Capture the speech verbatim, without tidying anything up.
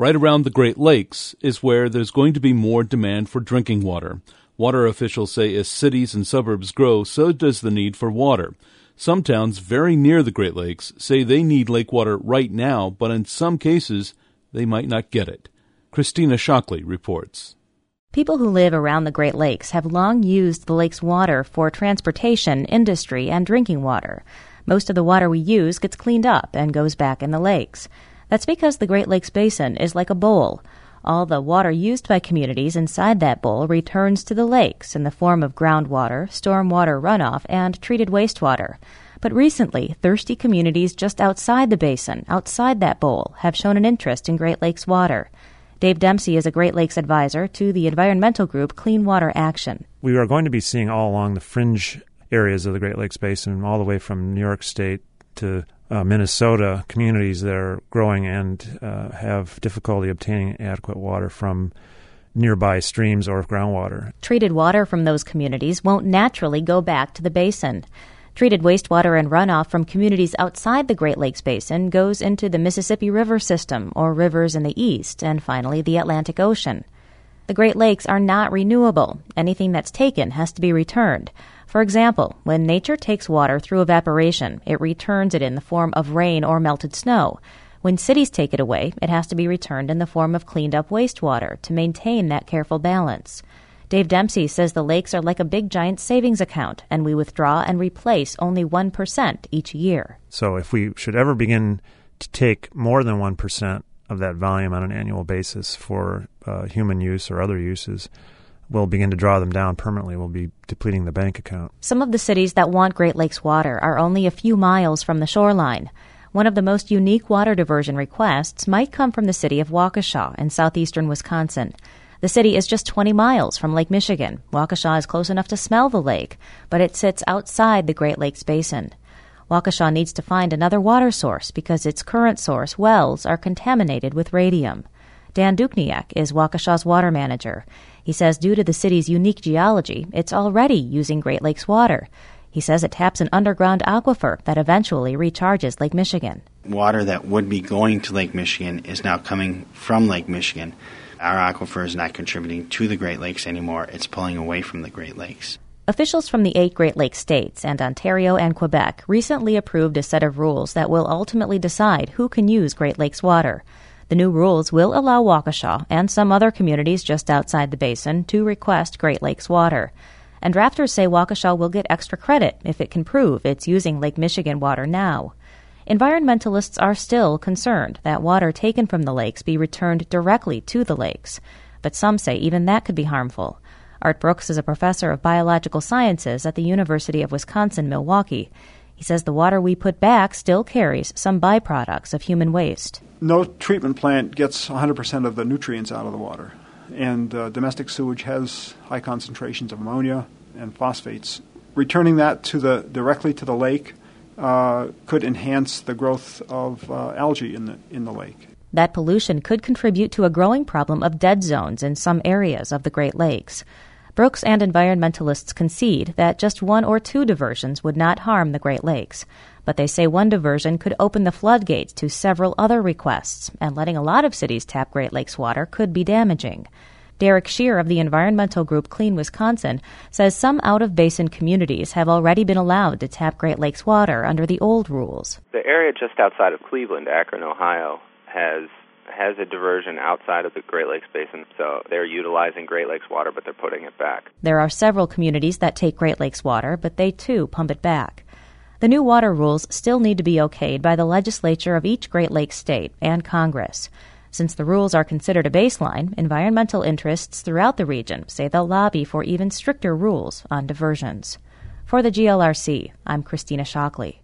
Right around the Great Lakes is where there's going to be more demand for drinking water. Water officials say as cities and suburbs grow, so does the need for water. Some towns very near the Great Lakes say they need lake water right now, but in some cases, they might not get it. Christina Shockley reports. People who live around the Great Lakes have long used the lake's water for transportation, industry, and drinking water. Most of the water we use gets cleaned up and goes back in the lakes. That's because the Great Lakes Basin is like a bowl. All the water used by communities inside that bowl returns to the lakes in the form of groundwater, stormwater runoff, and treated wastewater. But recently, thirsty communities just outside the basin, outside that bowl, have shown an interest in Great Lakes water. Dave Dempsey is a Great Lakes advisor to the environmental group Clean Water Action. We are going to be seeing all along the fringe areas of the Great Lakes Basin, all the way from New York State to Uh, Minnesota, communities that are growing and uh, have difficulty obtaining adequate water from nearby streams or groundwater. Treated water from those communities won't naturally go back to the basin. Treated wastewater and runoff from communities outside the Great Lakes Basin goes into the Mississippi River system or rivers in the east and finally the Atlantic Ocean. The Great Lakes are not renewable. Anything that's taken has to be returned. For example, when nature takes water through evaporation, it returns it in the form of rain or melted snow. When cities take it away, it has to be returned in the form of cleaned-up wastewater to maintain that careful balance. Dave Dempsey says the lakes are like a big giant savings account, and we withdraw and replace only one percent each year. So if we should ever begin to take more than one percent of that volume on an annual basis for uh, human use or other uses, we'll begin to draw them down permanently. We'll be depleting the bank account. Some of the cities that want Great Lakes water are only a few miles from the shoreline. One of the most unique water diversion requests might come from the city of Waukesha in southeastern Wisconsin. The city is just twenty miles from Lake Michigan. Waukesha is close enough to smell the lake, but it sits outside the Great Lakes Basin. Waukesha needs to find another water source because its current source, wells, are contaminated with radium. Dan Dukniak is Waukesha's water manager. He says due to the city's unique geology, it's already using Great Lakes water. He says it taps an underground aquifer that eventually recharges Lake Michigan. Water that would be going to Lake Michigan is now coming from Lake Michigan. Our aquifer is not contributing to the Great Lakes anymore. It's pulling away from the Great Lakes. Officials from the eight Great Lakes states and Ontario and Quebec recently approved a set of rules that will ultimately decide who can use Great Lakes water. The new rules will allow Waukesha and some other communities just outside the basin to request Great Lakes water. And drafters say Waukesha will get extra credit if it can prove it's using Lake Michigan water now. Environmentalists are still concerned that water taken from the lakes be returned directly to the lakes, but some say even that could be harmful. Art Brooks is a professor of biological sciences at the University of Wisconsin-Milwaukee. He says the water we put back still carries some byproducts of human waste. No treatment plant gets one hundred percent of the nutrients out of the water, and uh, domestic sewage has high concentrations of ammonia and phosphates. Returning that to the directly to the lake uh, could enhance the growth of uh, algae in the in the lake. That pollution could contribute to a growing problem of dead zones in some areas of the Great Lakes. Brooks and environmentalists concede that just one or two diversions would not harm the Great Lakes, but they say one diversion could open the floodgates to several other requests, and letting a lot of cities tap Great Lakes water could be damaging. Derek Shear of the environmental group Clean Wisconsin says some out-of-basin communities have already been allowed to tap Great Lakes water under the old rules. The area just outside of Cleveland, Akron, Ohio, has has a diversion outside of the Great Lakes Basin, so they're utilizing Great Lakes water, but they're putting it back. There are several communities that take Great Lakes water, but they too pump it back. The new water rules still need to be okayed by the legislature of each Great Lakes state and Congress. Since the rules are considered a baseline, environmental interests throughout the region say they'll lobby for even stricter rules on diversions. For the G L R C, I'm Christina Shockley.